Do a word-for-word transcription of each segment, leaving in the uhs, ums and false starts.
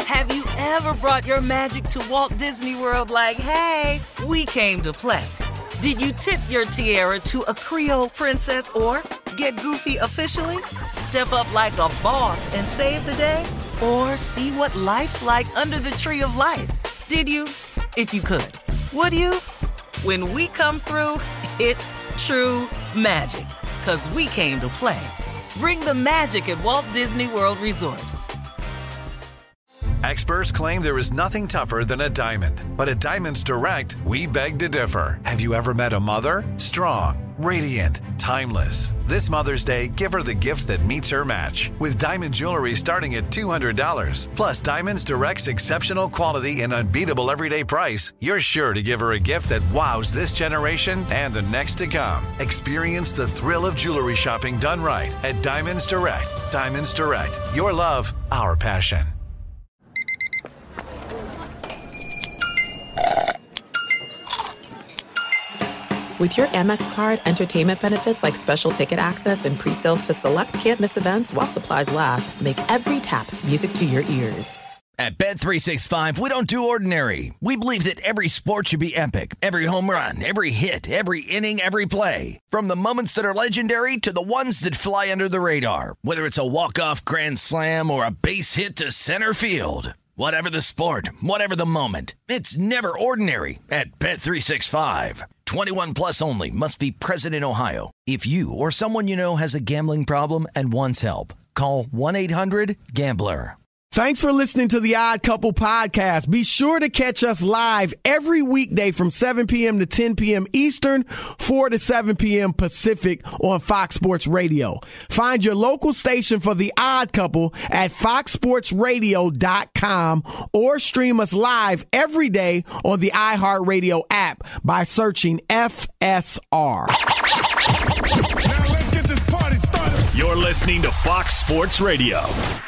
Have you ever brought your magic to Walt Disney World like, hey, we came to play? Did you tip your tiara to a Creole princess or get goofy officially? Step up like a boss and save the day? Or see what life's like under the tree of life? Did you? If you could. Would you? When we come through, it's true magic. 'Cause we came to play. Bring the magic at Walt Disney World Resort. Experts claim there is nothing tougher than a diamond. But at Diamonds Direct, we beg to differ. Have you ever met a mother? Strong, radiant, timeless. This Mother's Day, give her the gift that meets her match. With diamond jewelry starting at two hundred dollars. Plus Diamonds Direct's exceptional quality and unbeatable everyday price, you're sure to give her a gift that wows this generation and the next to come. Experience the thrill of jewelry shopping done right at Diamonds Direct. Diamonds Direct. Your love, our passion. With your Amex card, entertainment benefits like special ticket access and pre-sales to select can't-miss events while supplies last make every tap music to your ears. At Bet three sixty-five, we don't do ordinary. We believe that every sport should be epic. Every home run, every hit, every inning, every play. From the moments that are legendary to the ones that fly under the radar. Whether it's a walk-off grand slam or a base hit to center field. Whatever the sport, whatever the moment, it's never ordinary at Bet three sixty-five. twenty-one plus only. Must be present in Ohio. If you or someone you know has a gambling problem and wants help, call one eight hundred gambler. Thanks for listening to the Odd Couple podcast. Be sure to catch us live every weekday from seven p.m. to ten p.m. Eastern, four to seven p.m. Pacific on Fox Sports Radio. Find your local station for the Odd Couple at fox sports radio dot com or stream us live every day on the iHeartRadio app by searching F S R. Now let's get this party started. You're listening to Fox Sports Radio.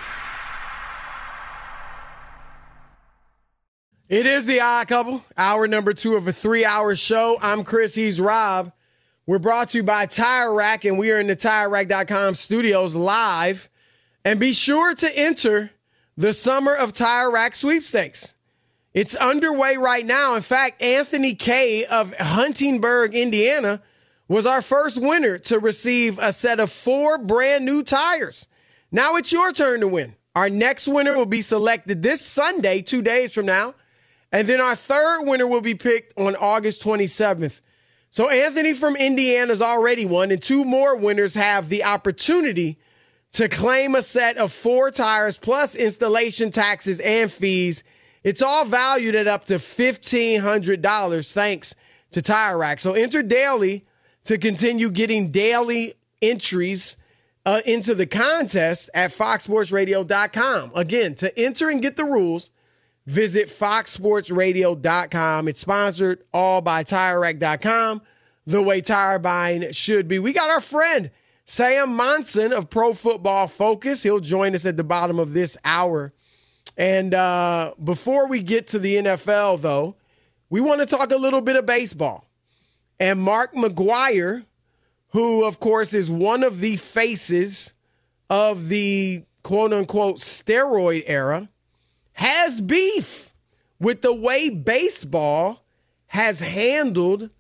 It is the Odd Couple, hour number two of a three-hour show. I'm Chris, he's Rob. We're brought to you by Tire Rack, and we are in the tire rack dot com studios live. And be sure to enter the Summer of Tire Rack sweepstakes. It's underway right now. In fact, Anthony Kay of Huntingburg, Indiana, was our first winner to receive a set of four brand new tires. Now it's your turn to win. Our next winner will be selected this Sunday, two days from now. And then our third winner will be picked on August twenty-seventh. So Anthony from Indiana's already won, and two more winners have the opportunity to claim a set of four tires plus installation taxes and fees. It's all valued at up to fifteen hundred dollars thanks to Tire Rack. So enter daily to continue getting daily entries uh, into the contest at fox sports radio dot com. Again, to enter and get the rules, visit fox sports radio dot com. It's sponsored all by tire rack dot com, the way tire buying should be. We got our friend Sam Monson of Pro Football Focus. He'll join us at the bottom of this hour. And uh, before we get to the N F L, though, we want to talk a little bit of baseball. And Mark McGwire, who, of course, is one of the faces of the quote-unquote steroid era, has beef with the way baseball has handled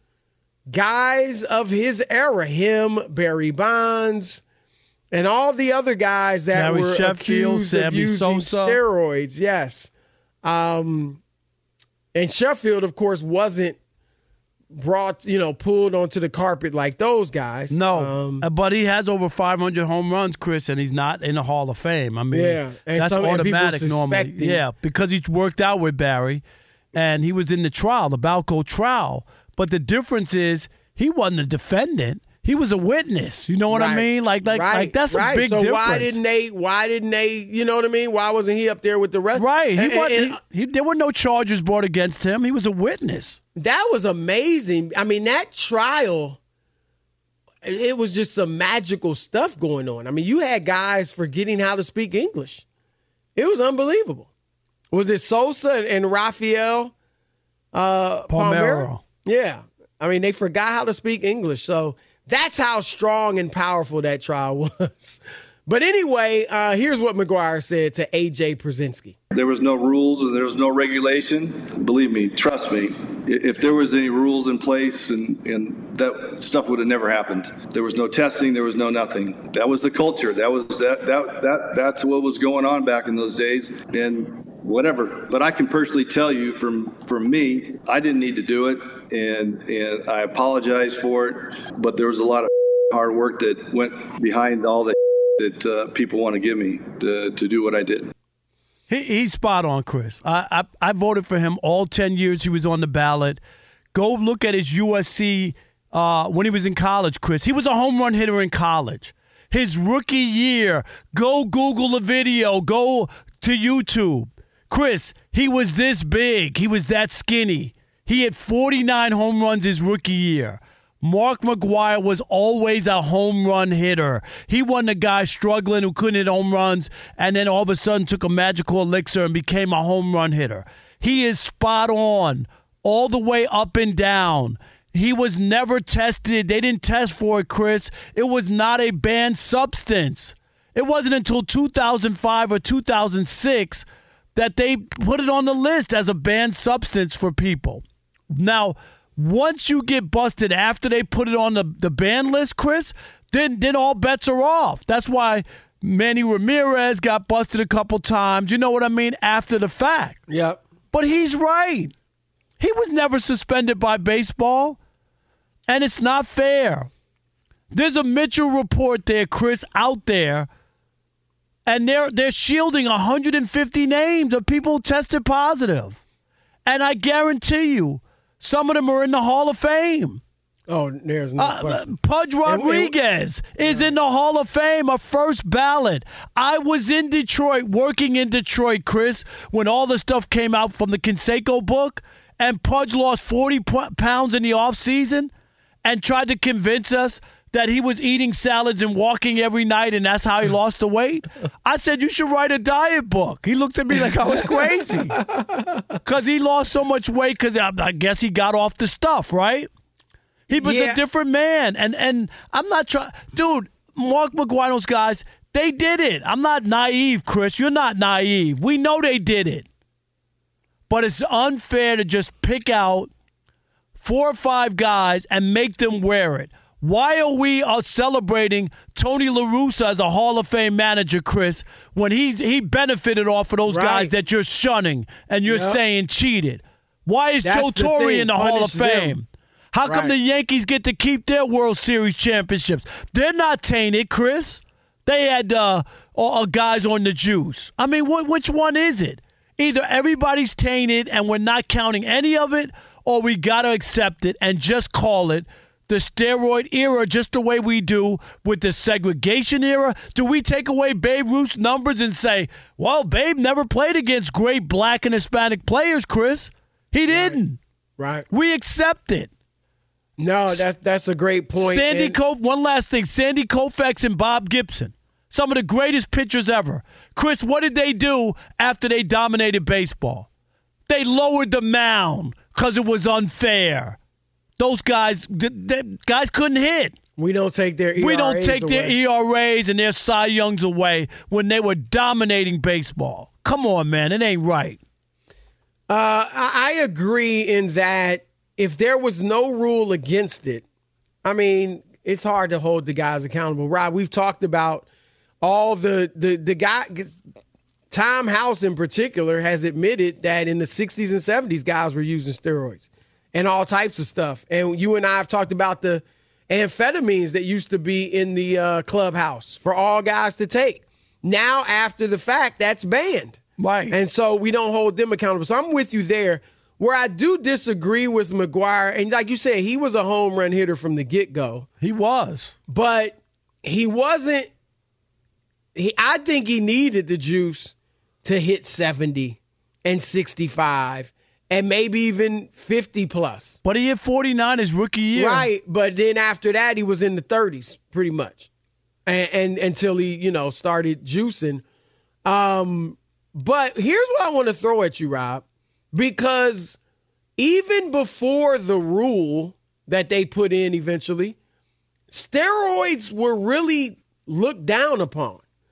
guys of his era, him, Barry Bonds, and all the other guys that Gary were Sheffield, accused of Sammy using Sosa. steroids. Yes. Um, and Sheffield, of course, wasn't brought, you know, pulled onto the carpet like those guys. No, Um, but he has over five hundred home runs, Chris, and he's not in the Hall of Fame. I mean, Yeah, and that's some- and people automatic normally. suspecting- Yeah, because he's worked out with Barry, and he was in the trial, the Balco trial. But the difference is he wasn't a defendant. He was a witness. You know what I Right. mean? Like, like, right, like that's right. a big so difference. why didn't they? Why didn't they? You know what I mean? Why wasn't he up there with the rest? Right. He And- wasn't. and- he, there were no charges brought against him. He was a witness. That was amazing. I mean, that trial, it was just some magical stuff going on. I mean, you had guys forgetting how to speak English. It was unbelievable. Was it Sosa and Rafael uh, Palmeiro? Palmeiro. Yeah. I mean, they forgot how to speak English. So that's how strong and powerful that trial was. But anyway, uh, here's what McGwire said to A J Przinsky. There was no rules and there was no regulation. Believe me, trust me, if there was any rules in place and, and that stuff would have never happened. There was no testing, there was no nothing. That was the culture. That was that that that that's what was going on back in those days. And whatever. But I can personally tell you from from me, I didn't need to do it, and and I apologize for it. But there was a lot of hard work that went behind all the that uh, people want to give me to, to do what I did. He, he's spot on, Chris. I, I I voted for him all ten years he was on the ballot. Go look at his U S C uh, when he was in college, Chris. He was a home run hitter in college. His rookie year, go Google the video. Go to YouTube. Chris, he was this big. He was that skinny. He had forty-nine home runs his rookie year. Mark McGwire was always a home run hitter. He wasn't a guy struggling who couldn't hit home runs and then all of a sudden took a magical elixir and became a home run hitter. He is spot on all the way up and down. He was never tested. They didn't test for it, Chris. It was not a banned substance. It wasn't until two thousand five or two thousand six that they put it on the list as a banned substance for people. Now, once you get busted after they put it on the, the ban list, Chris, then, then all bets are off. That's why Manny Ramirez got busted a couple times. You know what I mean? After the fact. Yep. But he's right. He was never suspended by baseball, and it's not fair. There's a Mitchell report there, Chris, out there, and they're they're shielding one hundred fifty names of people who tested positive. And I guarantee you, some of them are in the Hall of Fame. Oh, there's no uh, question. Pudge Rodriguez and, and, is in the Hall of Fame, a first ballot. I was in Detroit, working in Detroit, Chris, when all the stuff came out from the Canseco book, and Pudge lost forty pounds in the offseason and tried to convince us that he was eating salads and walking every night, and that's how he lost the weight. I said, you should write a diet book. He looked at me like I was crazy because he lost so much weight because I, I guess he got off the stuff, right? He was yeah. a different man. And and I'm not trying – dude, Mark McGwire's guys, they did it. I'm not naive, Chris. You're not naive. We know they did it. But it's unfair to just pick out four or five guys and make them wear it. Why are we uh, celebrating Tony La Russa as a Hall of Fame manager, Chris, when he he benefited off of those right. guys that you're shunning and you're yep. saying cheated? Why is That's Joe Torre in the Punish Hall of Fame? Them. How right. come the Yankees get to keep their World Series championships? They're not tainted, Chris. They had uh, uh, guys on the juice. I mean, wh- which one is it? Either everybody's tainted and we're not counting any of it, or we got to accept it and just call it the steroid era, just the way we do with the segregation era. Do we take away Babe Ruth's numbers and say, well, Babe never played against great black and Hispanic players, Chris? He didn't. Right. right. We accept it. No, that's that's a great point. Sandy and- Koufax, one last thing. Sandy Koufax and Bob Gibson, some of the greatest pitchers ever. Chris, what did they do after they dominated baseball? They lowered the mound because it was unfair. Those guys, the guys couldn't hit. We don't take their E R As We don't take away. their E R As and their Cy Youngs away when they were dominating baseball. Come on, man. It ain't right. Uh, I agree in that if there was no rule against it, I mean, it's hard to hold the guys accountable. Rob, we've talked about all the, the, the guy, Tom House in particular has admitted that in the sixties and seventies, guys were using steroids and all types of stuff. And you and I have talked about the amphetamines that used to be in the uh, clubhouse for all guys to take. Now, after the fact, that's banned. Right. And so we don't hold them accountable. So I'm with you there. Where I do disagree with McGwire, and like you said, he was a home run hitter from the get-go. He was. But he wasn't he, – I think he needed the juice to hit seventy and sixty-five and maybe even fifty plus. But he hit forty-nine his rookie year. Right, but then after that, he was in the thirties pretty much, and, and until he, you know, started juicing. Um, but here's what I want to throw at you, Rob, because even before the rule that they put in eventually, steroids were really looked down upon.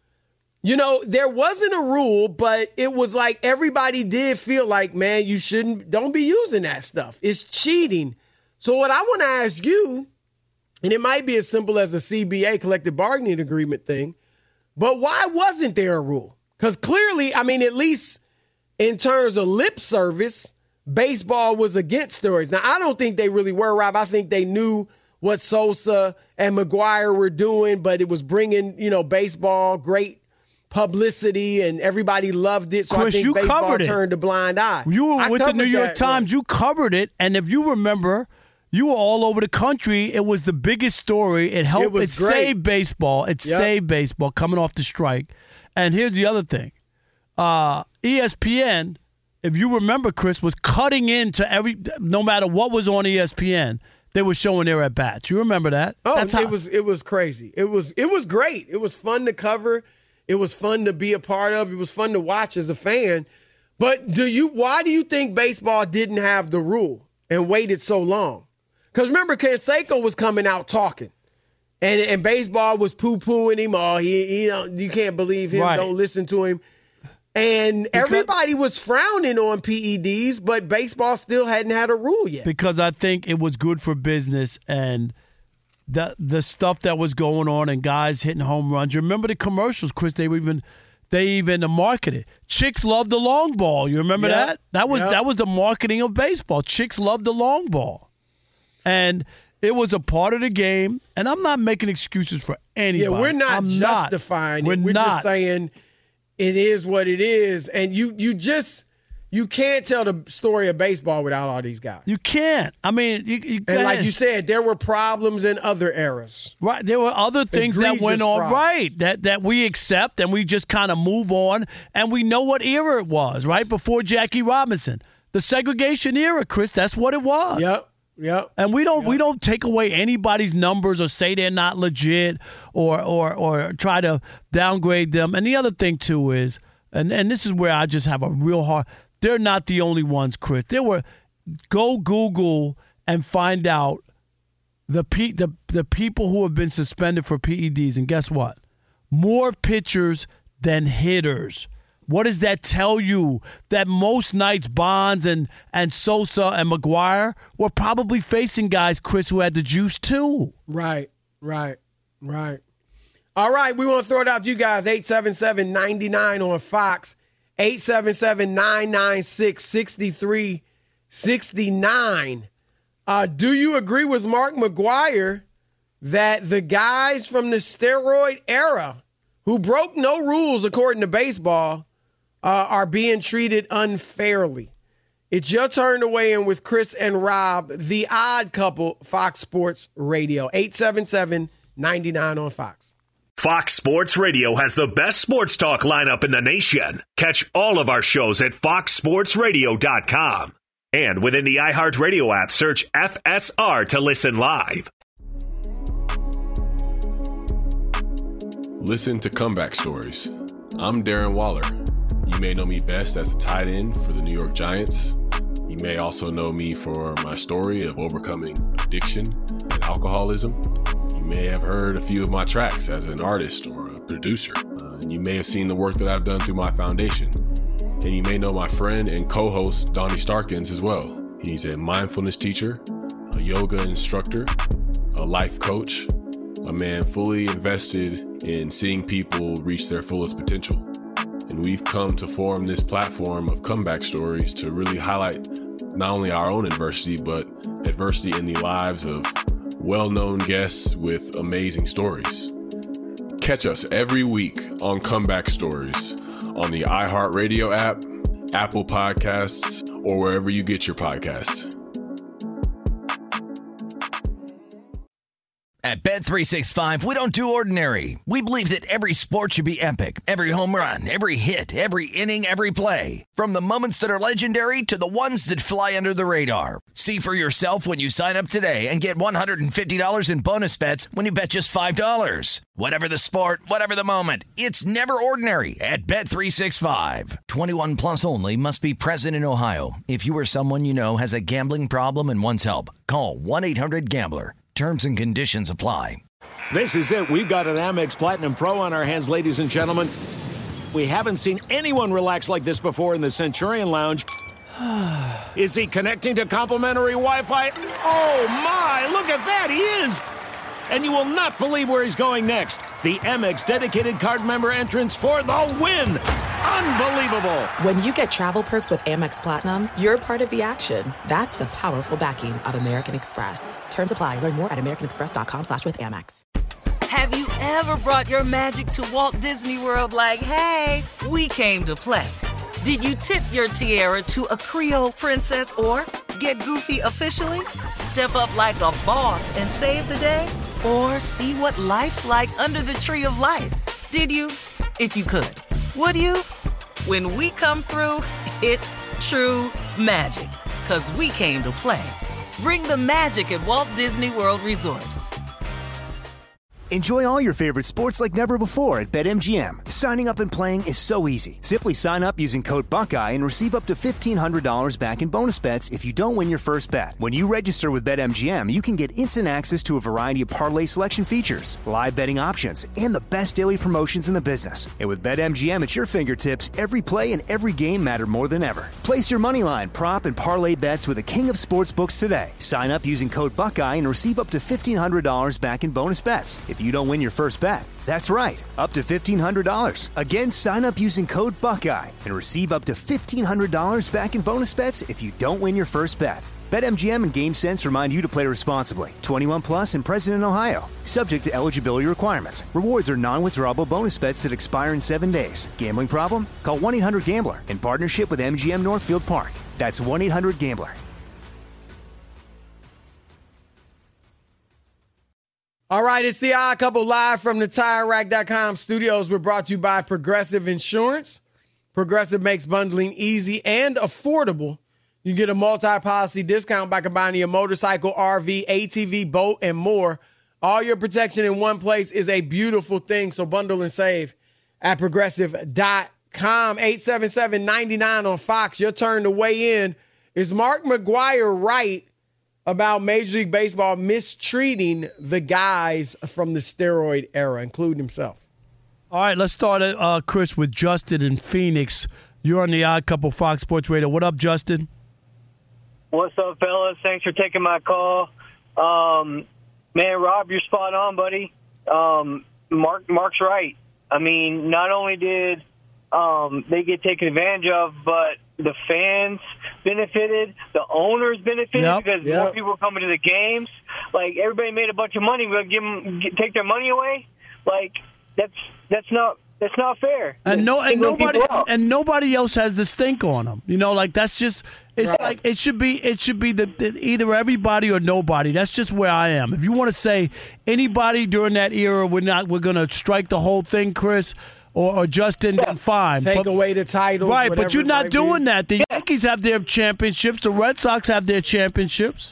You know, there wasn't a rule, but it was like everybody did feel like, man, you shouldn't, don't be using that stuff. It's cheating. So what I want to ask you, and it might be as simple as a C B A, collective bargaining agreement thing, but why wasn't there a rule? Because clearly, I mean, at least in terms of lip service, baseball was against steroids. Now, I don't think they really were, Rob. I think they knew what Sosa and McGwire were doing, but it was bringing, you know, baseball, great publicity, and everybody loved it. So Chris, I think you baseball it. turned a blind eye. You were I with the New York that, Times. right. You covered it, and if you remember, you were all over the country. It was the biggest story. It helped. It, it saved baseball. It yep. saved baseball coming off the strike. And here's the other thing. Uh, E S P N, if you remember, Chris, was cutting into every – no matter what was on E S P N, they were showing their at-bats. You remember that? Oh, That's it how- was it was crazy. It was It was great. It was fun to cover. It was fun to be a part of. It was fun to watch as a fan. But do you? Why do you think baseball didn't have the rule and waited so long? Because remember, Canseco was coming out talking, and and baseball was poo-pooing him. Oh, he, he don't, you can't believe him. Right. Don't listen to him. And because, everybody was frowning on P E Ds, but baseball still hadn't had a rule yet. Because I think it was good for business and the the stuff that was going on and guys hitting home runs. You remember the commercials, Chris? They were even they even marketed. Chicks love the long ball. You remember yep. that? That was yep. that was the marketing of baseball. Chicks love the long ball. And it was a part of the game, and I'm not making excuses for anybody. Yeah, we're not I'm justifying not. it. We're, we're not. just saying it is what it is, and you you just you can't tell the story of baseball without all these guys. You can't. I mean, you, you and like you said, there were problems in other eras. Right, there were other things Egregious that went on. problems. Right, that that we accept and we just kind of move on, and we know what era it was. Right before Jackie Robinson, the segregation era, Chris. That's what it was. Yep. Yep. And we don't yep. we don't take away anybody's numbers or say they're not legit or or or try to downgrade them. And the other thing too is, and, and this is where I just have a real hard. They're not the only ones, Chris. There were go Google and find out the P, the the people who have been suspended for P E Ds, and guess what? More pitchers than hitters. What does that tell you? That most nights Bonds and, and Sosa and McGwire were probably facing guys, Chris, who had the juice too. Right, right, right. All right, we want to throw it out to you guys. eight seven seven, nine nine on Fox. eight seven seven, nine nine six, six three six nine. Uh, do you agree with Mark McGwire that the guys from the steroid era who broke no rules according to baseball Uh, are being treated unfairly? It's your turn to weigh in with Chris and Rob, the odd couple, Fox Sports Radio. eight seven seven, nine nine on Fox. Fox Sports Radio has the best sports talk lineup in the nation. Catch all of our shows at fox sports radio dot com. And within the iHeartRadio app, search F S R to listen live. Listen to Comeback Stories. I'm Darren Waller. You may know me best as a tight end for the New York Giants. You may also know me for my story of overcoming addiction and alcoholism. You may have heard a few of my tracks as an artist or a producer. Uh, and you may have seen the work that I've done through my foundation. And you may know my friend and co-host, Donnie Starkins, as well. He's a mindfulness teacher, a yoga instructor, a life coach, a man fully invested in seeing people reach their fullest potential. And we've come to form this platform of comeback stories to really highlight not only our own adversity, but adversity in the lives of well-known guests with amazing stories. Catch us every week on Comeback Stories on the iHeartRadio app, Apple Podcasts, or wherever you get your podcasts. At Bet three sixty-five, we don't do ordinary. We believe that every sport should be epic. Every home run, every hit, every inning, every play. From the moments that are legendary to the ones that fly under the radar. See for yourself when you sign up today and get one hundred fifty dollars in bonus bets when you bet just five dollars. Whatever the sport, whatever the moment, it's never ordinary at Bet three sixty-five. twenty-one plus only. Must be present in Ohio. If you or someone you know has a gambling problem and wants help, call one eight hundred gambler. Terms and conditions apply. This is it. We've got an Amex Platinum Pro on our hands, ladies and gentlemen. We haven't seen anyone relax like this before in the Centurion Lounge. Is he connecting to complimentary Wi-Fi? Oh, my! Look at that! He is! And you will not believe where he's going next. The Amex dedicated card member entrance for the win! Unbelievable! When you get travel perks with Amex Platinum, you're part of the action. That's the powerful backing of American Express. Terms apply. Learn more at americanexpress.com slash with Amex. Have you ever brought your magic to Walt Disney World like, hey, we came to play? Did you tip your tiara to a Creole princess or get goofy officially? Step up like a boss and save the day? Or see what life's like under the tree of life? Did you? If you could. Would you? When we come through, it's true magic. 'Cause we came to play. Bring the magic at Walt Disney World Resort. Enjoy all your favorite sports like never before at BetMGM. Signing up and playing is so easy. Simply sign up using code Buckeye and receive up to fifteen hundred dollars back in bonus bets if you don't win your first bet. When you register with BetMGM, you can get instant access to a variety of parlay selection features, live betting options, and the best daily promotions in the business. And with BetMGM at your fingertips, every play and every game matter more than ever. Place your moneyline, prop, and parlay bets with the king of sportsbooks today. Sign up using code Buckeye and receive up to fifteen hundred dollars back in bonus bets if you don't win your first bet. That's right, up to fifteen hundred dollars. Again, sign up using code Buckeye and receive up to fifteen hundred dollars back in bonus bets if you don't win your first bet. BetMGM and GameSense remind you to play responsibly. twenty-one plus and present in Ohio. Subject to eligibility requirements. Rewards are non-withdrawable bonus bets that expire in seven days. Gambling problem? Call one eight hundred gambler in partnership with M G M Northfield Park. That's one eight hundred gambler. All right, it's the Odd Couple live from the Tire Rack dot com studios. We're brought to you by Progressive Insurance. Progressive makes bundling easy and affordable. You get a multi-policy discount by combining your motorcycle, R V, A T V, boat, and more. All your protection in one place is a beautiful thing, so bundle and save at Progressive dot com. eight seven seven, nine nine on Fox. Your turn to weigh in. Is Mark McGwire right about Major League Baseball mistreating the guys from the steroid era, including himself? All right, let's start, uh, Chris, with Justin in Phoenix. You're on the Odd Couple Fox Sports Radio. What up, Justin? What's up, fellas? Thanks for taking my call. Um, man, Rob, you're spot on, buddy. Um, Mark, Mark's right. I mean, not only did um, they get taken advantage of, but the fans benefited, the owners benefited yep, because yep. more people were coming to the games. Like, everybody made a bunch of money. We'll give them, get, take their money away. Like, that's that's not that's not fair. And no, and nobody and nobody else has the stink on them. You know, like that's just it's right. like it should be it should be the, the either everybody or nobody. That's just where I am. If you want to say anybody during that era, we're not we're gonna strike the whole thing, Chris. Or, or Justin, then fine. Take but, away the titles. Right, but you're not doing be. that. The yeah. Yankees have their championships. The Red Sox have their championships.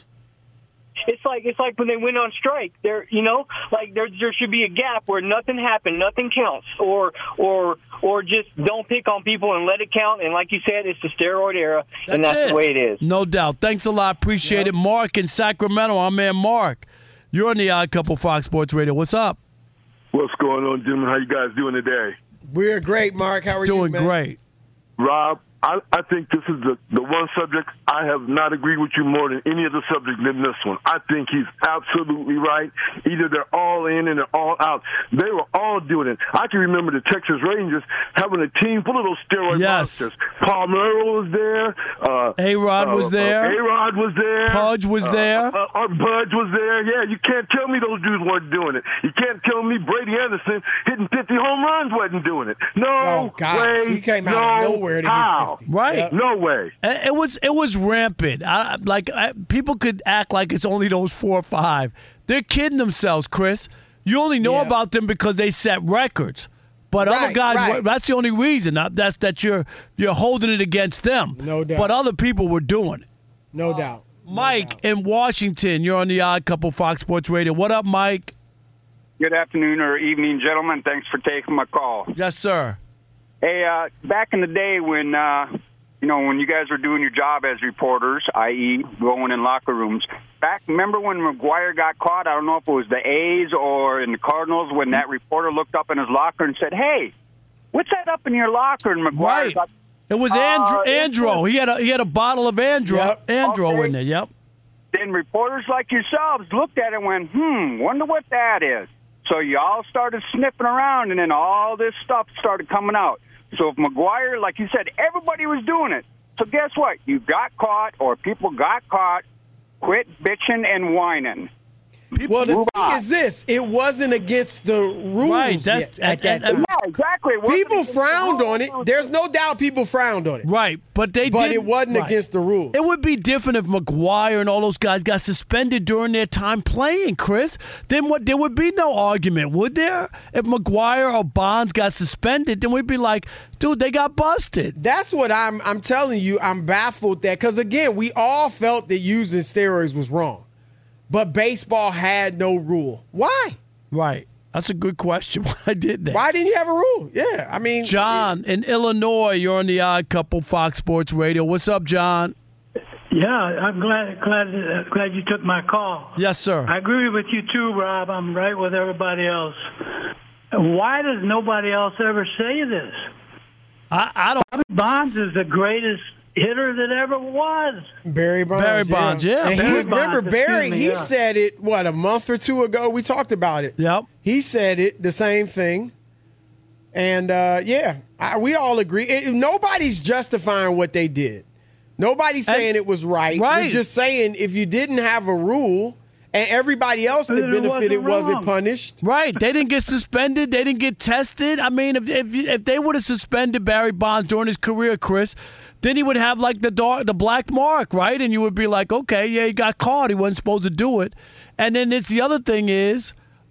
It's like it's like when they went on strike. There, you know, like there there should be a gap where nothing happened, nothing counts, or or or just don't pick on people and let it count. And like you said, it's the steroid era, that's and that's it. the way it is. No doubt. Thanks a lot. Appreciate yep. it, Mark in Sacramento. Our man Mark, you're on the Odd Couple Fox Sports Radio. What's up? What's going on, gentlemen? How you guys doing today? We're great, Mark. How are Doing you, Doing great. Rob, I, I think this is the, the one subject I have not agreed with you more than any other subject than this one. I think he's absolutely right. Either they're all in and they're all out. They were all doing it. I can remember the Texas Rangers having a team full of those steroid yes. monsters. Palmeiro was there. Uh, A-Rod uh, was there. Uh, A-Rod was there. Pudge was uh, there. Uh, uh, Pudge was there. Yeah, you can't tell me those dudes weren't doing it. You can't tell me Brady Anderson hitting fifty home runs wasn't doing it. No oh, God. way. He came no out of nowhere to how. hit fifty. Right. Yep. No way. It was it was rampant. I, like I, people could act like it's only those four or five. They're kidding themselves, Chris. You only know yeah. about them because they set records. But right, other guys, right. that's the only reason. That's that you're you're holding it against them. No doubt. But other people were doing it. No uh, doubt. No Mike doubt. in Washington, you're on the Odd Couple Fox Sports Radio. What up, Mike? Good afternoon or evening, gentlemen. Thanks for taking my call. Yes, sir. Hey, uh, back in the day when, uh, you know, when you guys were doing your job as reporters, that is going in locker rooms, back, remember when McGwire got caught? I don't know if it was the A's or in the Cardinals when that reporter looked up in his locker and said, hey, what's that up in your locker? And McGuire's Right. like, It was uh, Andro. it's Andro. just- He had a he had a bottle of Andro. Yep. Andro Okay. in there. Yep. Then reporters like yourselves looked at it and went, hmm, wonder what that is. So you all started sniffing around, and then all this stuff started coming out. So if McGuire, like you said, everybody was doing it. So guess what? You got caught, or people got caught. Quit bitching and whining. Well, the Move thing on. is this: it wasn't against the rules Right, that's- yet at that and- and- time. Yeah, exactly. It wasn't People against the frowned rules. on it. There's no doubt people frowned on it. Right, but they But did, it wasn't right. against the rules. It would be different if McGuire and all those guys got suspended during their time playing, Chris. Then what? There would be no argument, would there? If McGuire or Bonds got suspended, then we'd be like, dude, they got busted. That's what I'm. I'm telling you, I'm baffled that because again, we all felt that using steroids was wrong, but baseball had no rule. Why? Right. That's a good question. Why did they? Why didn't you have a rule? Yeah, I mean, John in Illinois, you're on the Odd Couple Fox Sports Radio. What's up, John? Yeah, I'm glad glad uh, glad you took my call. Yes, sir. I agree with you too, Rob. I'm right with everybody else. Why does nobody else ever say this? I, I don't. Bobby Bonds is the greatest hitter that ever was. Barry Bonds. Barry Bonds, yeah. And he, Barry remember, Bonds, Barry, excuse me, he yeah. said it, what, a month or two ago? We talked about it. Yep. He said it, the same thing. And, uh, yeah, I, we all agree. It, nobody's justifying what they did. Nobody's saying And- it was right. Right. We're just saying if you didn't have a rule and everybody else that Then it benefited wasn't wasn't wrong. punished. Right. They didn't get suspended. They didn't get tested. I mean, if if, if they would have suspended Barry Bonds during his career, Chris, then he would have like the dark, the black mark, right? And you would be like, okay, yeah, he got caught. He wasn't supposed to do it. And then it's the other thing is,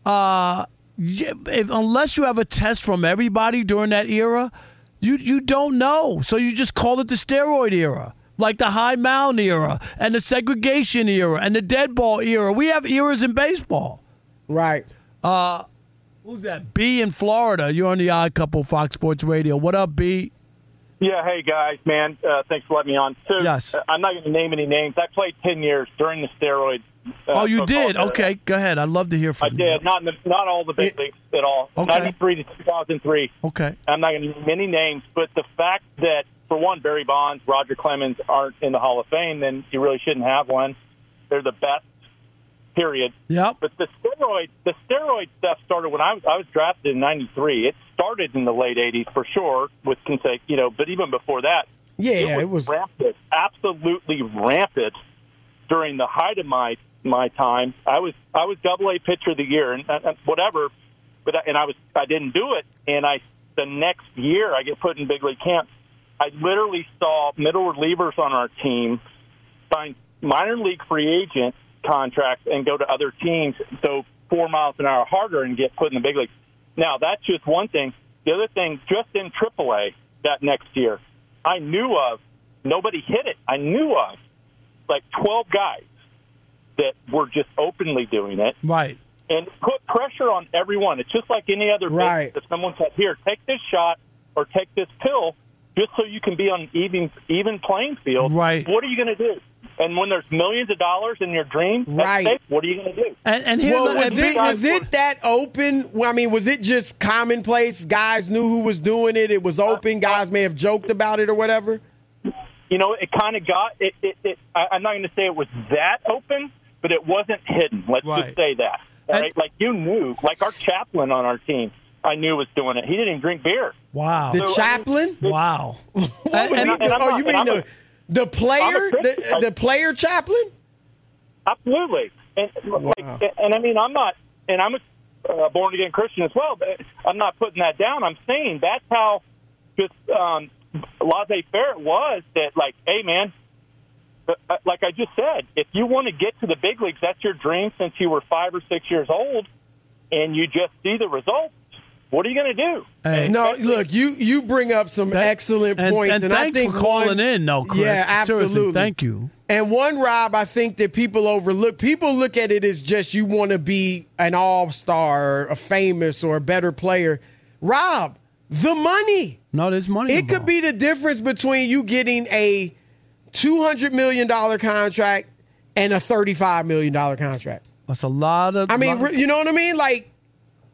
uh, yeah, if, unless you have a test from everybody during that era, you you don't know. So you just call it the steroid era. Like the high mound era and the segregation era and the dead ball era. We have eras in baseball. Right. Uh, who's that? B in Florida. You're on the Odd Couple Fox Sports Radio. What up, B? Yeah, hey guys, man. Uh, thanks for letting me on. So, Yes. uh, I'm not going to name any names. I played ten years during the steroid. Uh, oh, you so-called did? era. Okay, go ahead. I'd love to hear I from you. did. Not in the, not all the big leagues at all. Okay. ninety-three to two thousand three. Okay. I'm not going to name any names, but the fact that, for one, Barry Bonds, Roger Clemens aren't in the Hall of Fame, then you really shouldn't have one. They're the best, period. Yep. But the steroid, the steroid stuff started when I was I was drafted in ninety-three. It started in the late eighties for sure with consec, you know, but even before that, Yeah, it was, it was- rampant, absolutely rampant during the height of my my time. I was I was Double A pitcher of the year and, and whatever, but I, and I was I didn't do it, and I the next year I get put in big league camp. I literally saw middle relievers on our team sign minor league free agent contracts and go to other teams, so four miles an hour harder and get put in the big leagues. Now, that's just one thing. The other thing, just in triple A that next year, I knew of, nobody hit it, I knew of like twelve guys that were just openly doing it. Right. And put pressure on everyone. It's just like any other Right. business. If someone said, here, take this shot or take this pill, just so you can be on an even, even playing field, Right. what are you going to do? And when there's millions of dollars in your dream, Right. that's safe, what are you going to do? And, and here, Well, and was B- it was it that open? Well, I mean, was it just commonplace? Guys knew who was doing it. It was open. Guys may have joked about it or whatever. You know, it kind of got it. it, it I, I'm not going to say it was that open, but it wasn't hidden. Let's Right. just say that. All right? Like you knew, like our chaplain on our team, I knew was doing it. He didn't even drink beer. Wow. The So, chaplain? Wow. What was and he I- and doing? I'm Oh, not- you mean and I'm the a- the player, I'm a Christian. the, the player chaplain? Absolutely. And like, and I mean, I'm not, and I'm a uh, born again Christian as well. But I'm not putting that down. I'm saying that's how just um, laissez-faire it was. That like, hey, man, but, uh, like I just said, if you want to get to the big leagues, that's your dream since you were five or six years old, and you just see the results. What are you going to do? Hey. No, look, you you bring up some That- excellent and, points, and, and, I thanks think for calling one, in, though, Chris. Yeah, absolutely. Seriously, thank you. And one, Rob, I think that people overlook. People look at it as just you want to be an all-star, or a famous, or a better player. Rob, the money. No, there's money. It involved. could be the difference between you getting a two hundred million dollars contract and a thirty-five million dollars contract. That's a lot of. I mean, lot- you know what I mean? Like,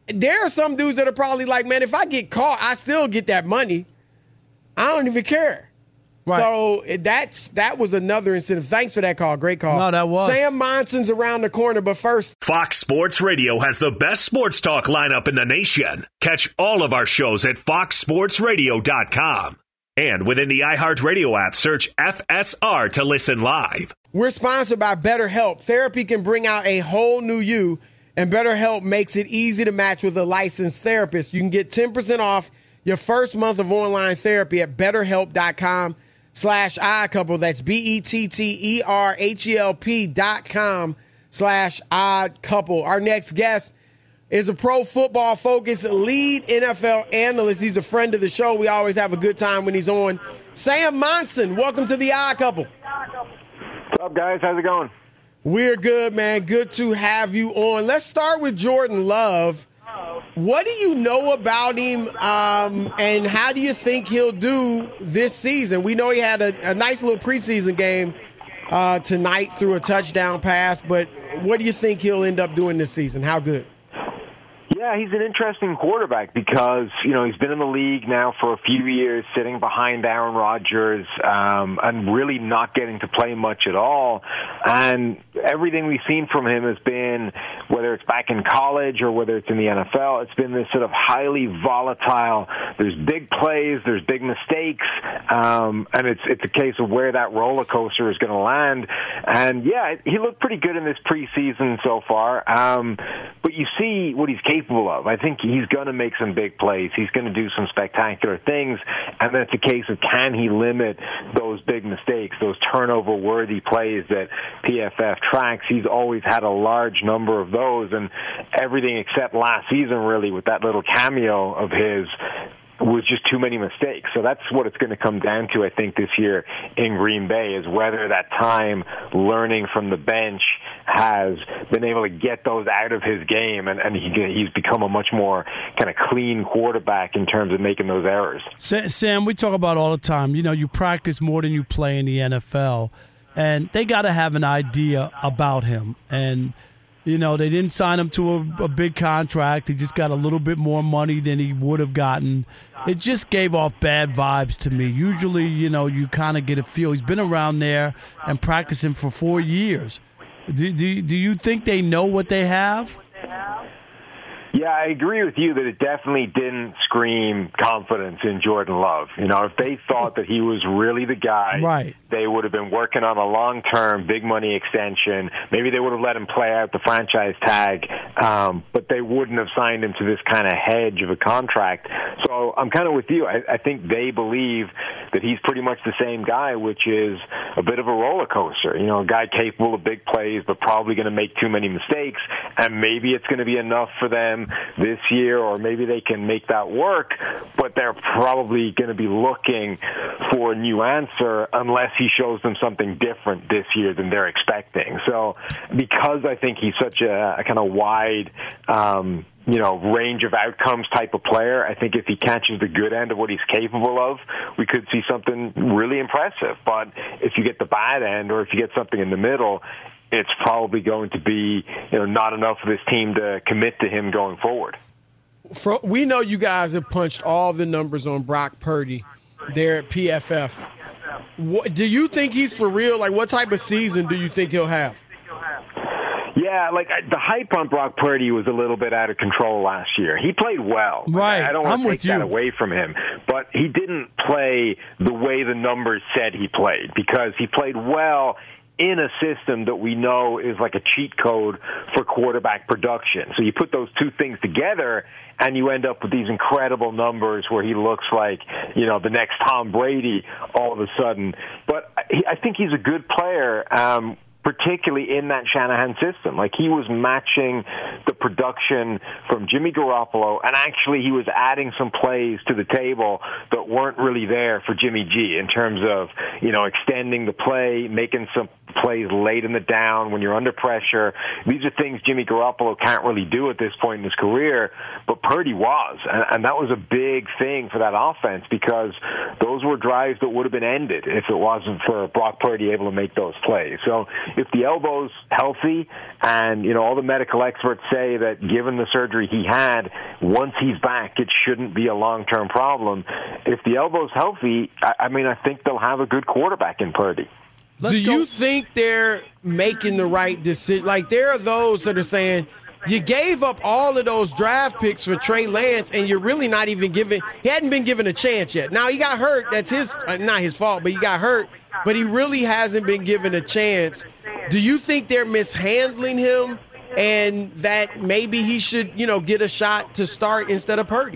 there are some dudes that are probably like, man, if I get caught, I still get that money. I don't even care. Right. So that's that was another incentive. Thanks for that call. Great call. No, that was. Sam Monson's around the corner, but first. Fox Sports Radio has the best sports talk lineup in the nation. Catch all of our shows at fox sports radio dot com. And within the iHeartRadio app, search F S R to listen live. We're sponsored by BetterHelp. Therapy can bring out a whole new you, and BetterHelp makes it easy to match with a licensed therapist. You can get ten percent off your first month of online therapy at betterhelp dot com slash oddcouple. That's B-E-T-T-E-R-H-E-L-P dot com slash oddcouple. Our next guest is a Pro Football Focus lead N F L analyst. He's a friend of the show. We always have a good time when he's on. Sam Monson, welcome to the Odd Couple. What's up, guys? How's it going? We're good, man. Good to have you on. Let's start with Jordan Love. What do you know about him, um, and how do you think he'll do this season? We know he had a, a nice little preseason game uh, tonight through a touchdown pass, but what do you think he'll end up doing this season? How good? Yeah, he's an interesting quarterback because, you know, he's been in the league now for a few years, sitting behind Aaron Rodgers, um, and really not getting to play much at all. And everything we've seen from him has been, whether it's back in college or whether it's in the N F L, it's been this sort of highly volatile. There's big plays, there's big mistakes, um, and it's it's a case of where that roller coaster is going to land. And, yeah, he looked pretty good in this preseason so far, um, but you see what he's capable of. I think he's going to make some big plays. He's going to do some spectacular things, and then it's a case of can he limit those big mistakes, those turnover-worthy plays that P F F tracks. He's always had a large number of those, and everything except last season, really, with that little cameo of his, was just too many mistakes. So that's what it's going to come down to, I think, this year in Green Bay, is whether that time learning from the bench has been able to get those out of his game, and, and he, he's become a much more kind of clean quarterback in terms of making those errors. Sam, we talk about all the time, you know, you practice more than you play in the N F L, and they got to have an idea about him. And you know, they didn't sign him to a, a big contract. He just got a little bit more money than he would have gotten. It just gave off bad vibes to me. Usually, you know, you kind of get a feel. He's been around there and practicing for four years. Do, do, do you think they know what they have? Yeah, I agree with you that it definitely didn't scream confidence in Jordan Love. You know, if they thought that he was really the guy, right, they would have been working on a long-term, big money extension. Maybe they would have let him play out the franchise tag, um, but they wouldn't have signed him to this kind of hedge of a contract. So I'm kind of with you. I, I think they believe that he's pretty much the same guy, which is a bit of a roller coaster. You know, a guy capable of big plays, but probably going to make too many mistakes, and maybe it's going to be enough for them this year, or maybe they can make that work, but they're probably going to be looking for a new answer unless he shows them something different this year than they're expecting. So because I think he's such a, a kind of wide um, you know, range of outcomes type of player, I think if he catches the good end of what he's capable of, we could see something really impressive. But if you get the bad end, or if you get something in the middle, it's probably going to be, you know, not enough for this team to commit to him going forward. For, we know you guys have punched all the numbers on Brock Purdy there at P F F. What, do you think he's for real? Like, what type of season do you think he'll have? Yeah, like the hype on Brock Purdy was a little bit out of control last year. He played well. Right. I don't want I'm to with take that you. away from him. But he didn't play the way the numbers said he played, because he played well in a system that we know is like a cheat code for quarterback production. So you put those two things together, and you end up with these incredible numbers where he looks like, you know, the next Tom Brady all of a sudden. But I think he's a good player, um, particularly in that Shanahan system. Like, he was matching the production from Jimmy Garoppolo, and actually he was adding some plays to the table that weren't really there for Jimmy G, in terms of, you know, extending the play, making some plays late in the down when you're under pressure. These are things Jimmy Garoppolo can't really do at this point in his career, but Purdy was. And, and that was a big thing for that offense, because those were drives that would have been ended if it wasn't for Brock Purdy able to make those plays. So if the elbow's healthy, and, you know, all the medical experts say say that given the surgery he had, once he's back, it shouldn't be a long-term problem. If the elbow's healthy, I, I mean, I think they'll have a good quarterback in Purdy. Let's Do go. you think they're making the right decision? Like, there are those that are saying, you gave up all of those draft picks for Trey Lance, and you're really not even giving – he hadn't been given a chance yet. Now, he got hurt. That's his – not his fault, but he got hurt. But he really hasn't been given a chance. Do you think they're mishandling him and that maybe he should, you know, get a shot to start instead of Purdy?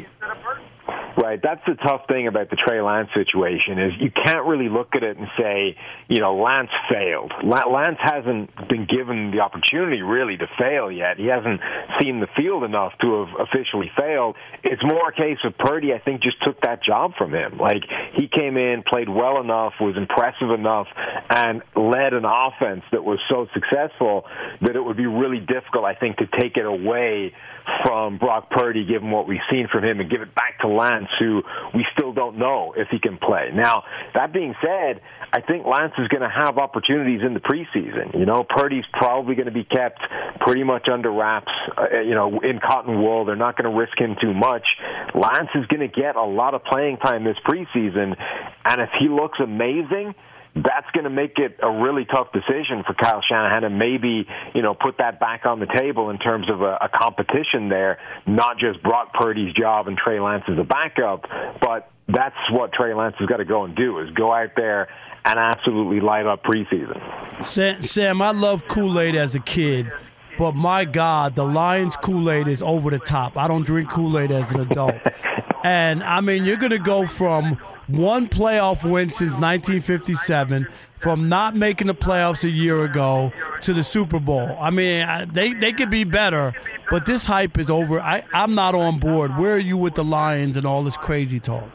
Right. That's the tough thing about the Trey Lance situation is you can't really look at it and say, you know, Lance failed. Lance hasn't been given the opportunity really to fail yet. He hasn't seen the field enough to have officially failed. It's more a case of Purdy, I think, just took that job from him. Like, he came in, played well enough, was impressive enough, and led an offense that was so successful that it would be really difficult, I think, to take it away from Brock Purdy, given what we've seen from him, and give it back to Lance, who we still don't know if he can play. Now, that being said, I think Lance is going to have opportunities in the preseason. You know, Purdy's probably going to be kept pretty much under wraps, uh, you know, in cotton wool. They're not going to risk him too much. Lance is going to get a lot of playing time this preseason, and if he looks amazing, that's going to make it a really tough decision for Kyle Shanahan to maybe, you know, put that back on the table in terms of a, a competition there, not just Brock Purdy's job and Trey Lance as a backup, but that's what Trey Lance has got to go and do, is go out there and absolutely light up preseason. Sam, Sam I love Kool-Aid as a kid, but my God, the Lions Kool-Aid is over the top. I don't drink Kool-Aid as an adult. And, I mean, you're going to go from one playoff win since nineteen fifty-seven, from not making the playoffs a year ago to the Super Bowl. I mean, they, they could be better, but this hype is over. I, I'm not on board. Where are you with the Lions and all this crazy talk?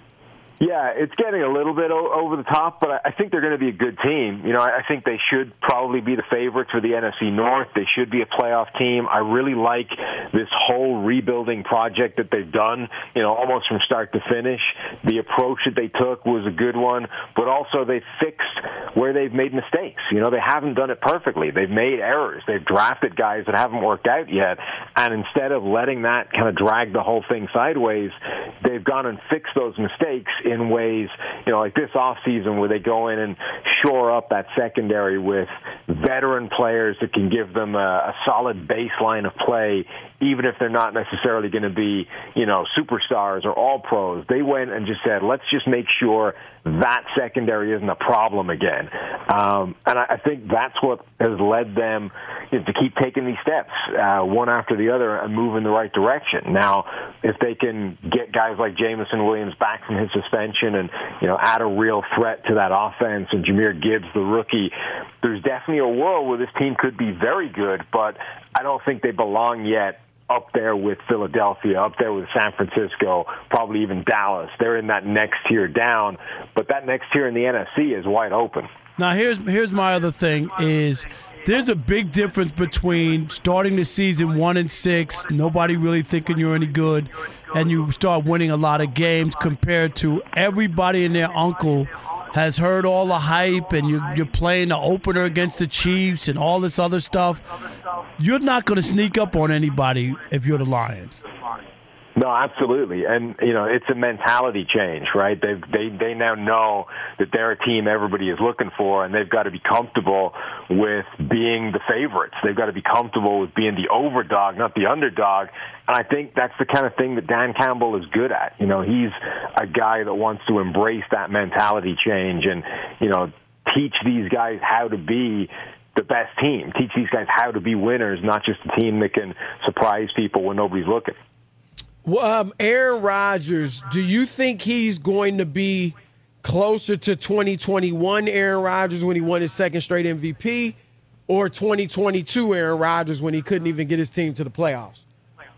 Yeah, it's getting a little bit o- over the top, but I think they're going to be a good team. You know, I think they should probably be the favorites for the N F C North. They should be a playoff team. I really like this whole rebuilding project that they've done, you know, almost from start to finish. The approach that they took was a good one, but also they fixed where they've made mistakes. You know, they haven't done it perfectly. They've made errors. They've drafted guys that haven't worked out yet, and instead of letting that kind of drag the whole thing sideways, they've gone and fixed those mistakes in ways, you know, like this offseason where they go in and shore up that secondary with veteran players that can give them a, a solid baseline of play, even if they're not necessarily going to be, you know, superstars or all pros. They went and just said, let's just make sure that secondary isn't a problem again. Um, and I, I think that's what has led them, you know, to keep taking these steps, uh, one after the other, and move in the right direction. Now, if they can get guys like Jameson Williams back from his suspension and, you know, add a real threat to that offense, and Jahmyr Gibbs, the rookie, there's definitely a world where this team could be very good, but I don't think they belong yet up there with Philadelphia, up there with San Francisco, probably even Dallas. They're in that next tier down, but that next tier in the N F C is wide open. Now, here's here's my other thing is there's a big difference between starting the season one and six, nobody really thinking you're any good, and you start winning a lot of games compared to everybody and their uncle has heard all the hype, and you, you're playing the opener against the Chiefs and all this other stuff. You're not going to sneak up on anybody if you're the Lions. No, absolutely. And, you know, it's a mentality change, right? They they they now know that they're a team everybody is looking for, and they've got to be comfortable with being the favorites. They've got to be comfortable with being the overdog, not the underdog. And I think that's the kind of thing that Dan Campbell is good at. You know, he's a guy that wants to embrace that mentality change and, you know, teach these guys how to be the best team, teach these guys how to be winners, not just a team that can surprise people when nobody's looking. Well, um, Aaron Rodgers, do you think he's going to be closer to twenty twenty-one Aaron Rodgers when he won his second straight M V P, or twenty twenty-two Aaron Rodgers when he couldn't even get his team to the playoffs?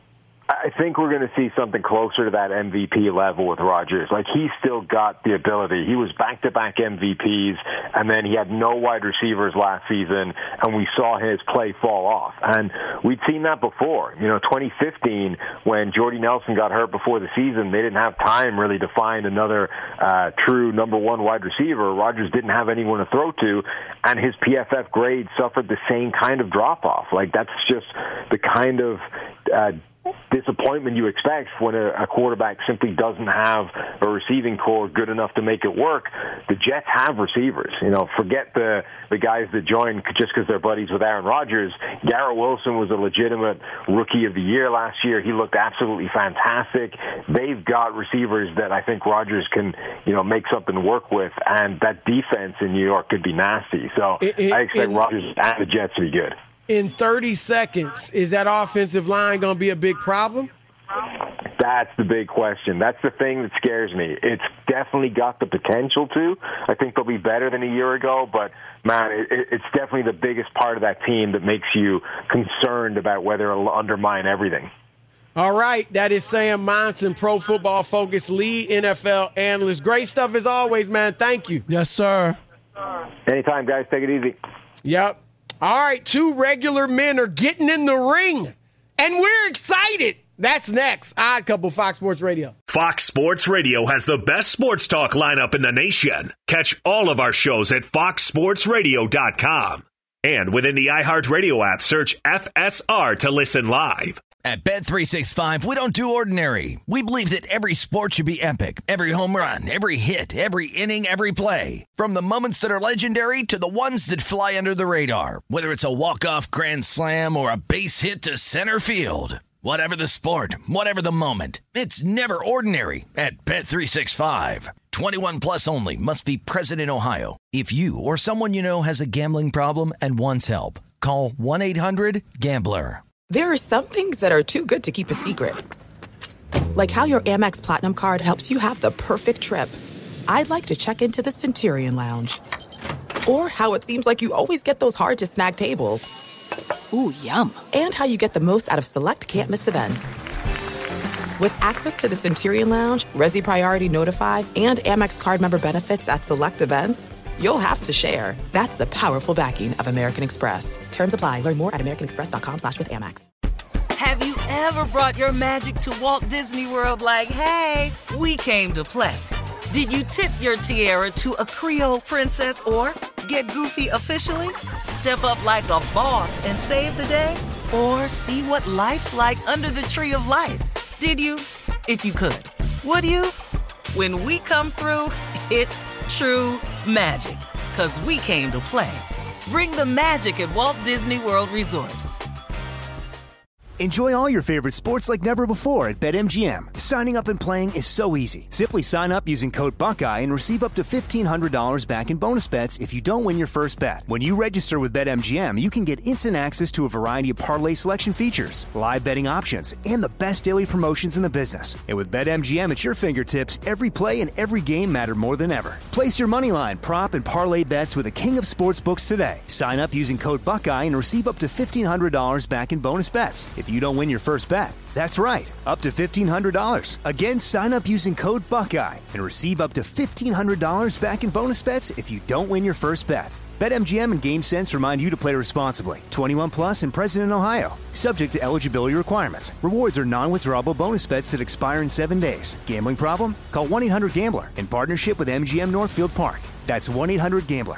I think we're going to see something closer to that M V P level with Rodgers. Like, he's still got the ability. He was back-to-back M V Ps, and then he had no wide receivers last season, and we saw his play fall off. And we'd seen that before. You know, twenty fifteen, when Jordy Nelson got hurt before the season, they didn't have time really to find another uh, true number one wide receiver. Rodgers didn't have anyone to throw to, and his P F F grade suffered the same kind of drop-off. Like, that's just the kind of uh, disappointment you expect when a, a quarterback simply doesn't have a receiving core good enough to make it work. The Jets have receivers. You know, forget the the guys that joined just because they're buddies with Aaron Rodgers. Garrett Wilson was a legitimate rookie of the year last year. He looked absolutely fantastic. They've got receivers that I think Rodgers can, you know, make something work with, and that defense in New York could be nasty. So it, it, I expect it, Rodgers and the Jets to be good. In thirty seconds, is that offensive line going to be a big problem? That's the big question. That's the thing that scares me. It's definitely got the potential to. I think they'll be better than a year ago, but, man, it, it's definitely the biggest part of that team that makes you concerned about whether it'll undermine everything. All right, that is Sam Monson, Pro Football Focus lead N F L analyst. Great stuff as always, man. Thank you. Yes, sir. Anytime, guys. Take it easy. Yep. All right, two regular men are getting in the ring, and we're excited. That's next. Odd Couple, Fox Sports Radio. Fox Sports Radio has the best sports talk lineup in the nation. Catch all of our shows at fox sports radio dot com. And within the iHeartRadio app, search F S R to listen live. At Bet three sixty-five, we don't do ordinary. We believe that every sport should be epic. Every home run, every hit, every inning, every play. From the moments that are legendary to the ones that fly under the radar. Whether it's a walk-off grand slam or a base hit to center field. Whatever the sport, whatever the moment. It's never ordinary at Bet three sixty-five. twenty-one plus only. Must be present in Ohio. If you or someone you know has a gambling problem and wants help, call one eight hundred gambler. There are some things that are too good to keep a secret. Like how your Amex Platinum card helps you have the perfect trip. I'd like to check into the Centurion Lounge. Or how it seems like you always get those hard-to-snag tables. Ooh, yum. And how you get the most out of select can't-miss events. With access to the Centurion Lounge, Resi Priority Notified, and Amex card member benefits at select events, you'll have to share. That's the powerful backing of American Express. Terms apply. Learn more at americanexpress.com slash with Amex. Have you ever brought your magic to Walt Disney World like, hey, we came to play? Did you tip your tiara to a Creole princess or get goofy officially? Step up like a boss and save the day? Or see what life's like under the tree of life? Did you? If you could. Would you? When we come through, it's true magic. 'Cause we came to play. Bring the magic at Walt Disney World Resort. Enjoy all your favorite sports like never before at BetMGM. Signing up and playing is so easy. Simply sign up using code Buckeye and receive up to fifteen hundred dollars back in bonus bets if you don't win your first bet. When you register with BetMGM, you can get instant access to a variety of parlay selection features, live betting options, and the best daily promotions in the business. And with BetMGM at your fingertips, every play and every game matter more than ever. Place your moneyline, prop, and parlay bets with the king of sportsbooks today. Sign up using code Buckeye and receive up to fifteen hundred dollars back in bonus bets if you don't win your first bet. That's right, up to fifteen hundred dollars. Again, sign up using code Buckeye and receive up to fifteen hundred dollars back in bonus bets if you don't win your first bet. BetMGM and GameSense remind you to play responsibly. twenty-one plus and present in Ohio. Subject to eligibility requirements. Rewards are non-withdrawable bonus bets that expire in seven days. Gambling problem? Call one eight hundred gambler in partnership with M G M Northfield Park. That's one eight hundred gambler.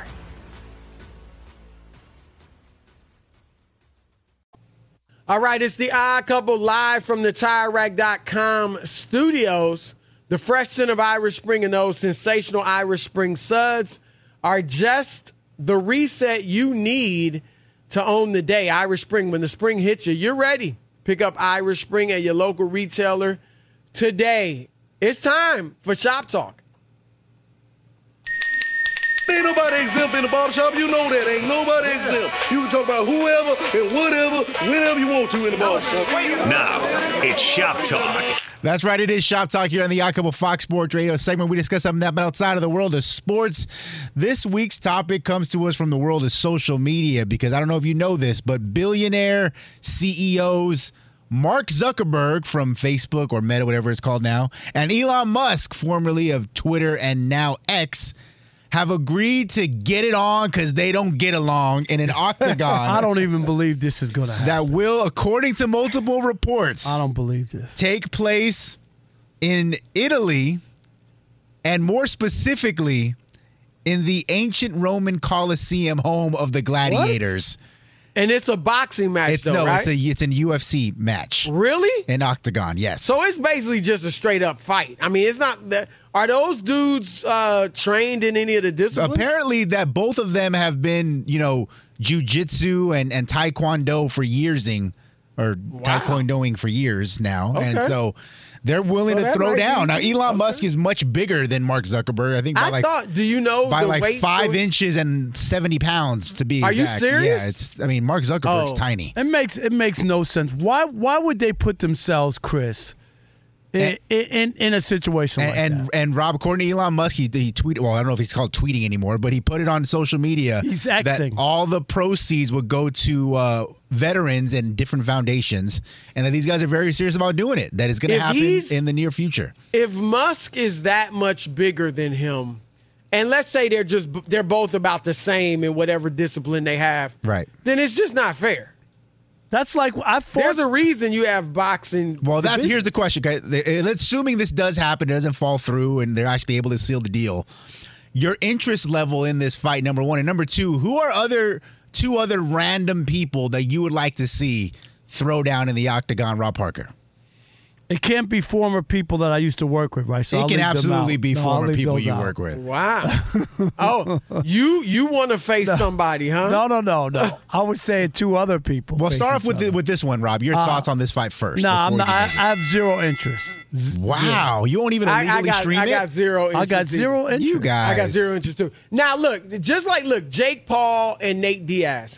All right, it's the Odd Couple live from the Tire Rack dot com studios. The fresh scent of Irish Spring and those sensational Irish Spring suds are just the reset you need to own the day. Irish Spring, when the spring hits you, you're ready. Pick up Irish Spring at your local retailer today. It's time for Shop Talk. Ain't nobody exempt in the barbershop. You know that. Ain't nobody exempt. You can talk about whoever and whatever, whenever you want to in the barbershop. Now, it's Shop Talk. That's right. It is Shop Talk here on the Odd Couple Fox Sports Radio segment. We discuss something that outside of the world of sports. This week's topic comes to us from the world of social media because I don't know if you know this, but billionaire C E Os Mark Zuckerberg from Facebook or Meta, whatever it's called now, and Elon Musk, formerly of Twitter and now X, have agreed to get it on because they don't get along in an octagon. I don't even believe this is going to happen. That will, according to multiple reports, I don't believe this. Take place in Italy, and more specifically, in the ancient Roman Colosseum, home of the gladiators. What? And it's a boxing match, It, though, no, right? it's a it's an U F C match. Really? An octagon, yes. So it's basically just a straight up fight. I mean, it's not that. Are those dudes uh, trained in any of the disciplines? Apparently, that both of them have been, you know, jujitsu and and taekwondo for yearsing, or Wow. taekwondoing for years now, and Okay. so they're willing So to that throw might down. be- Now, Elon Musk is much bigger than Mark Zuckerberg. I think by I like thought. Do you know by the like weight five so- inches and seventy pounds to be. Are you exact. serious? Yeah, it's. I mean, Mark Zuckerberg's Oh. tiny. It makes it makes no sense. Why why would they put themselves, Chris, in in, in a situation And like and, that? and Rob, according to Elon Musk, he, he tweeted. Well, I don't know if he's called tweeting anymore, but he put it on social media. He's that Xing. all the proceeds would go to uh, veterans and different foundations, and that these guys are very serious about doing it. That is going to If happen he's- in the near future. If Musk is that much bigger than him, and let's say they're just they're both about the same in whatever discipline they have, Right. then it's just not fair. That's like I fought. There's a reason you have boxing. Well, that's divisions. here's the question. Okay? They- uh, Assuming this does happen, it doesn't fall through, and they're actually able to seal the deal. Your interest level in this fight, number one, and number two, who are other two other random people that you would like to see throw down in the octagon? Rob Parker. It can't be former people that I used to work with, right? So It I'll can leave them absolutely out. be No, I'll former leave people those you out. work with. Wow. Oh, you you want to face somebody, huh? No, no, no, no. I was saying two other people. Well, face start off each with other. the, with this one, Rob. Your Uh, thoughts on this fight first. No, I'm before not. I, I you- have zero interest. Z- Wow, you won't even I, illegally I got stream I it. got zero. Interest I got zero either. interest. You guys, I got zero interest too. Now look, just like look, Jake Paul and Nate Diaz.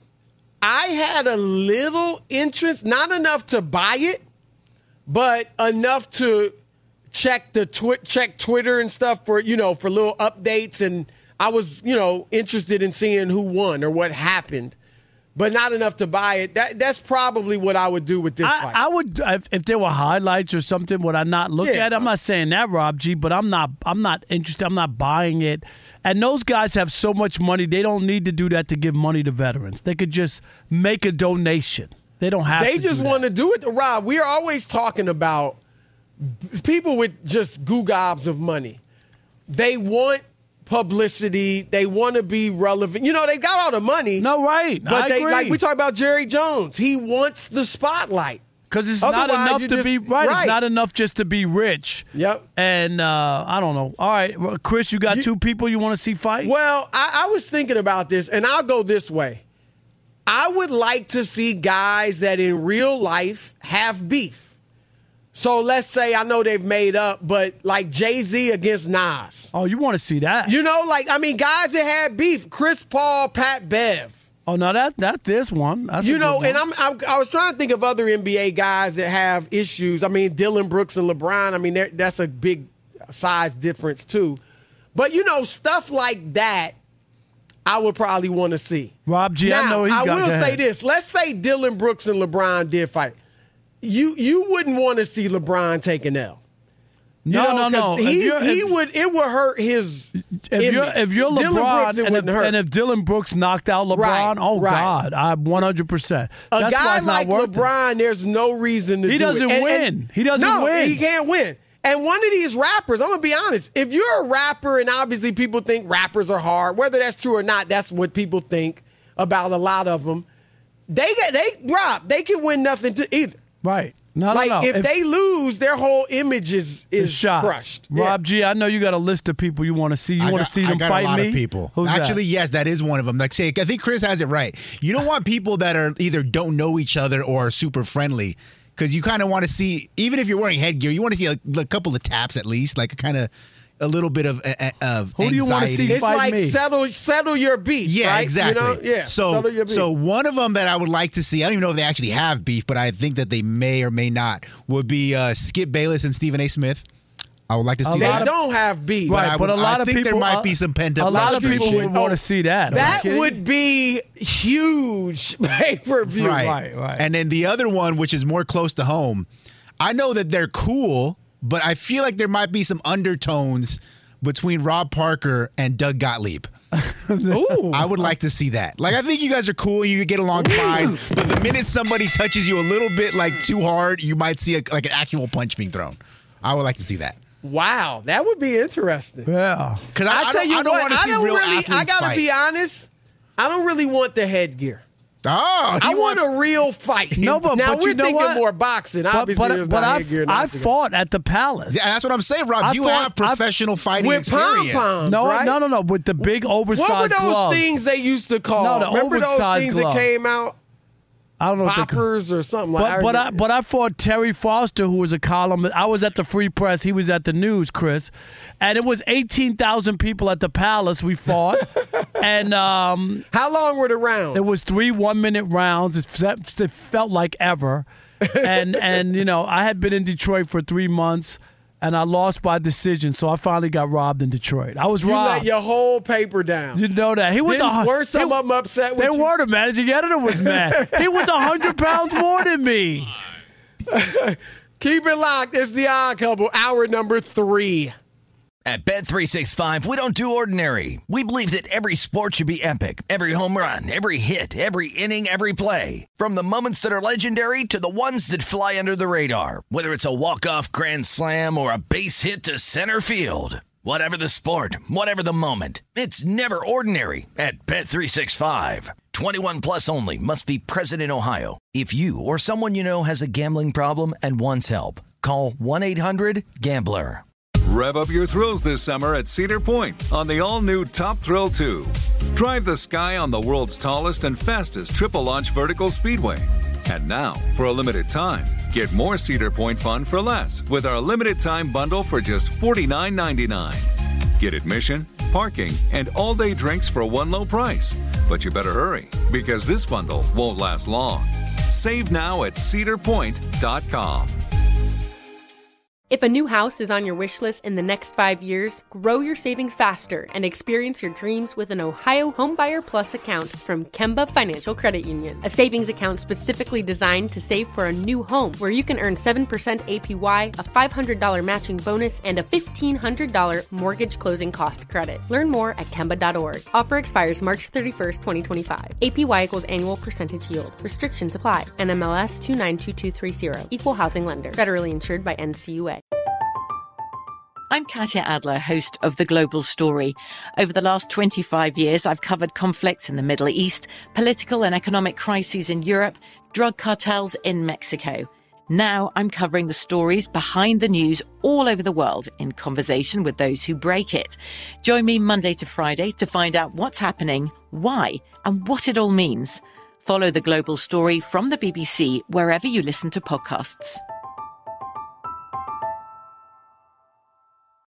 I had a little interest, not enough to buy it, but enough to check the twi- check Twitter and stuff for you know for little updates, and I was you know interested in seeing who won or what happened, but not enough to buy it. That that's probably what I would do with this fight. I, I would if, if there were highlights or something. Would I not look Yeah. at it? I'm not saying that, Rob G, but I'm not. I'm not interested. I'm not buying it. And those guys have so much money. They don't need to do that to give money to veterans. They could just make a donation. They don't have. They to just do want to do it. Rob, we are always talking about people with just goo gobs of money. They want publicity. They want to be relevant. You know, they got all the money. No, right. But I they agree. like we talk about Jerry Jones. He wants the spotlight. Because it's not Otherwise, enough you to just- be right. right. It's not enough just to be rich. Yep. And uh, I don't know. All right, well, Chris, you got two people you want to see fight? Well, I, I was thinking about this, and I'll go this way. I would like to see guys that in real life have beef. So let's say I know they've made up, but like Jay-Z against Nas. Oh, you want to see that? You know, like, I mean, guys that had beef. Chris Paul, Pat Bev. Oh, no, that that this one. That's you a know, good and one. I'm I, I was trying to think of other N B A guys that have issues. I mean, Dylan Brooks and LeBron. I mean, they're- that's a big size difference too. But you know, stuff like that, I would probably want to see. Rob G, now, I know he I got will go say ahead. this. Let's say Dylan Brooks and LeBron did fight. You you wouldn't want to see LeBron take an L. You No, know, no, 'cause no. If He, you're- he if- would it would hurt his If you're image. if you're Dylan LeBron Brooks, it and, if, wouldn't hurt. and if Dylan Brooks knocked out LeBron, Right, oh right. God, I'm one hundred percent. A That's why guy it's not like worth it. LeBron, there's no reason to He do doesn't it. And- win. and- He doesn't no, win. he can't win. And one of these rappers, I'm gonna be honest. If you're a rapper, and obviously people think rappers are hard, whether that's true or not, that's what people think about a lot of them. They get they Rob, they can win nothing to either. Right. No, like no, no. if, they lose, their whole image is It's is shot. crushed. Rob G, I know you got a list of people you want to see. You I want got- to see them I got fight a lot me? of people. Who's that? Actually, yes, that is one of them. Like, say, I think Chris has it right. You don't want people that are either don't know each other or are super friendly, because you kind of want to see, even if you're wearing headgear, you want to see a, a couple of taps at least, like a kind of a little bit of uh, of Who do you wanna anxiety. see It's fight like me? settle settle your beef. Yeah, right? exactly. You know? Yeah. So, settle your beef. so one of them that I would like to see, I don't even know if they actually have beef, but I think that they may or may not, would be uh, Skip Bayless and Stephen A. Smith. I would like to see they that. They don't have beef. Right, but, I but would, a lot I of think people, there might uh, be some pent-up A lot of people would want to see that. That would be huge pay-per-view. Right. Right, right. And then the other one, which is more close to home, I know that they're cool, but I feel like there might be some undertones between Rob Parker and Doug Gottlieb. Ooh. I would like to see that. Like, I think you guys are cool. You get along fine. But the minute somebody touches you a little bit, like, too hard, you might see, a, like, an actual punch being thrown. I would like to see that. Wow, that would be interesting. Yeah. Because I, I, I tell don't, you I don't what, want to I see don't real really, athletes I got to fight. be honest, I don't really want the headgear. Oh, I want a real fight. No, but, now but we're you know thinking what? more boxing. But, Obviously, but, there's but not I've, headgear. I not fought at the Palace. Yeah, that's what I'm saying, Rob. I you fought- have professional I've- fighting with experience. pom-poms, No, right? no, no, no. With the big oversized What were those gloves. things they used to call? No, the Remember those oversized things gloves. that came out? I don't know what they call- Poppers or something like But that. but I but I fought Terry Foster, who was a columnist. I was at the Free Press. He was at the News, Chris, and it was eighteen thousand people at the Palace. We fought, and um, how long were the rounds? It was three one minute rounds. It, fe- it felt like ever, and and you know I had been in Detroit for three months. And I lost by decision, so I finally got robbed in Detroit. I was you robbed. let your whole paper down. You know that he was. Didn't, a, weren't some he, of them upset with They you? were. The managing editor was mad. He was a hundred pounds more than me. Keep it locked. It's the Odd Couple, hour number three. At Bet three sixty-five, we don't do ordinary. We believe that every sport should be epic. Every home run, every hit, every inning, every play. From the moments that are legendary to the ones that fly under the radar. Whether it's a walk-off grand slam or a base hit to center field. Whatever the sport, whatever the moment. It's never ordinary at Bet three sixty-five. twenty-one plus only. Must be present in Ohio. If you or someone you know has a gambling problem and wants help, call one eight hundred gambler. Rev up your thrills this summer at Cedar Point on the all-new Top Thrill two. Drive the sky on the world's tallest and fastest triple-launch vertical speedway. And now, for a limited time, get more Cedar Point fun for less with our limited-time bundle for just forty-nine ninety-nine. Get admission, parking, and all-day drinks for one low price. But you better hurry, because this bundle won't last long. Save now at cedar point dot com. If a new house is on your wish list in the next five years, grow your savings faster and experience your dreams with an Ohio Homebuyer Plus account from Kemba Financial Credit Union. A savings account specifically designed to save for a new home where you can earn seven percent A P Y, a five hundred dollars matching bonus, and a fifteen hundred dollars mortgage closing cost credit. Learn more at Kemba dot org. Offer expires March thirty-first, twenty twenty-five. A P Y equals annual percentage yield. Restrictions apply. N M L S two nine two two three zero. Equal housing lender. Federally insured by N C U A. I'm Katya Adler, host of The Global Story. Over the last twenty-five years, I've covered conflicts in the Middle East, political and economic crises in Europe, drug cartels in Mexico. Now I'm covering the stories behind the news all over the world in conversation with those who break it. Join me Monday to Friday to find out what's happening, why, and what it all means. Follow The Global Story from the B B C wherever you listen to podcasts.